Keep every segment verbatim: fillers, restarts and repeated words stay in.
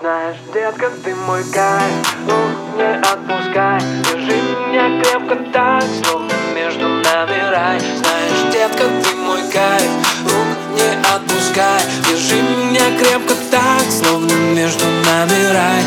Знаешь, детка, ты мой кайф, рук не отпускай. Держи меня крепко так, словно между нами рай. Знаешь, детка, ты мой кайф, рук не отпускай. Держи меня крепко так, словно между нами рай.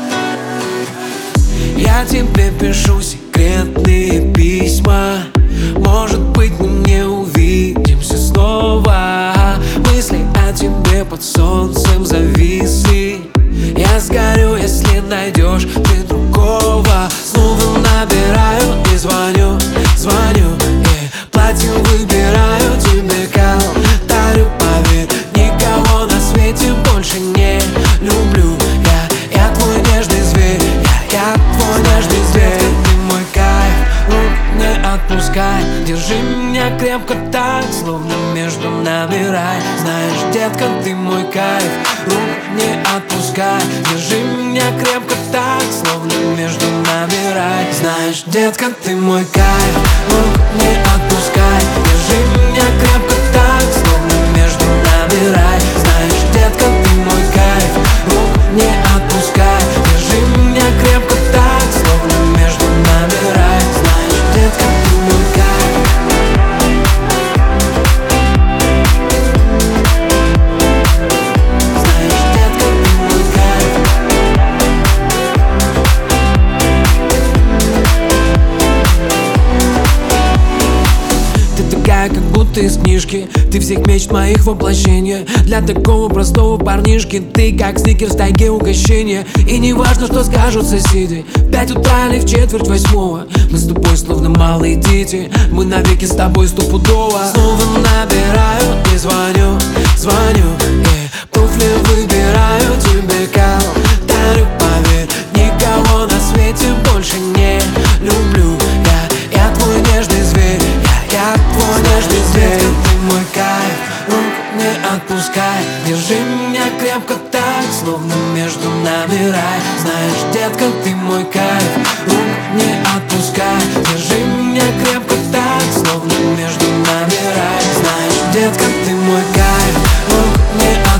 Я тебе пишу секретные письма. Может быть, мы не увидимся снова. Мысли о тебе под солнцем зависли. Я сгорю, если найдешь ты другого. Снова набираю и звоню, звоню и платье выбираю тебе калтарю. Поверь, никого на свете больше не люблю. Я, я твой нежный зверь, я, я твой нежный зверь. Ты мой кайф, рук не отпускай. Держи меня крепко так, словно между нами рай. Знаешь, детка, ты мой кайф, рук не отпускай. Держи меня крепко так, словно между нами рай. Знаешь, детка, ты мой кайф, рук не отпускай. Держи меня крепко так, словно между нами рай. Знаешь, детка, ты мой кайф, рук не отпускай. Держи меня крепко так, словно между нами рай. Знаешь, детка, ты мой кайф. Как будто из книжки, ты всех мечт моих воплощение. Для такого простого парнишки ты как сникерс в тайге угощение. И не важно, что скажут соседи, в пять утра или в четверть восьмого. Мы с тобой словно малые дети, мы навеки с тобой стопудово. Снова набираю и звоню, звоню и туфли выбираю тебе калтарю. Поверь, никого на свете больше не люблю. Я, я твой нежный зверь, я твой нежный зверь. Ты мой кайф, рук не отпускай. Держи меня крепко так, словно между нами рай. Знаешь, детка, ты мой кайф, рук не отпускай. Держи меня крепко так, словно между нами рай. Знаешь, детка, ты мой кайф, рук не отпускай.